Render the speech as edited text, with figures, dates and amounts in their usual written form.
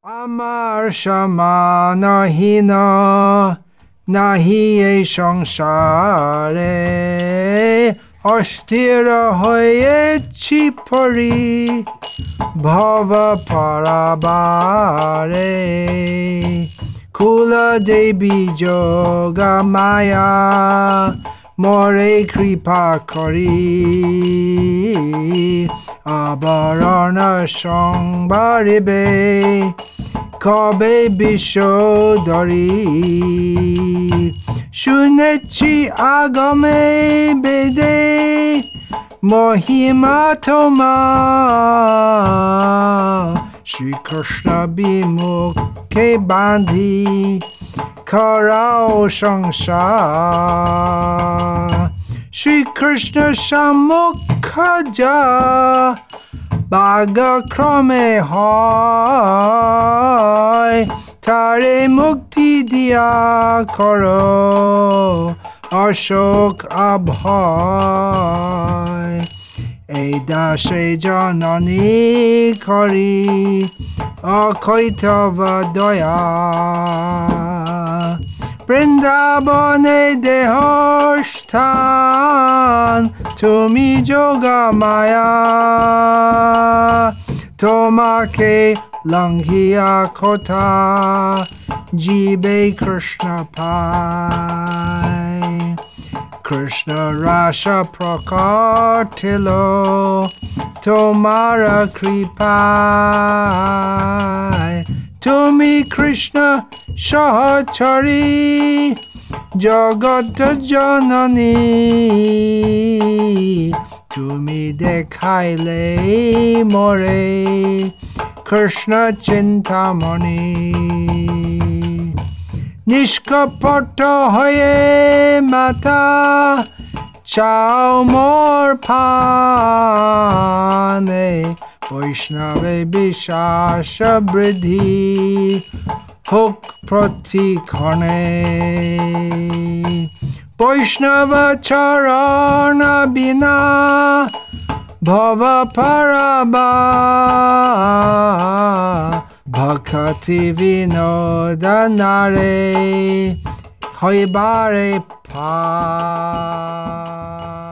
আমার সমানহীন নাহি এই সংসারে, অস্থির হয়েছি পরি ভব পরাবারে। কুল দেবী যোগা মায়া মরে কৃপা করি, আবরণ সংবারিবে কবে বিশ্বধরি। শুনেছি আগমে বেদে মহিমা তোমার, শ্রীকৃষ্ণ বিমুখে বাঁধি খরাও সংসার। শ্রীকৃষ্ণ সম্মুখ যা ভাগ্যক্রমে হয়, তারে মুক্তি দিয়া করো অশোক অভয়। এই দাসে জননী করি অকৈতব দয়া, বৃন্দাবনে দেহ স্থান তুমি যোগা মায়া। তোমাকে লঙ্ঘিয়া কথা জীবে কৃষ্ণ পায়। কৃষ্ণ রাস প্রকটিল তোমার কৃপায়। তুমি কৃষ্ণ সহচরী জগৎ জননী, তুমি দেখাইলে মরে কৃষ্ণ চিন্তামণি। নিষ্কপট হয়ে মাতা চাও মোর পানে, বৈষ্ণবে বিশ্বাস বৃদ্ধি হোক প্রতিক্ষণে। বৈষ্ণব চরণ বিনা ভব পরাবার, ভক্তি বিনোদনারে হইবারে পার।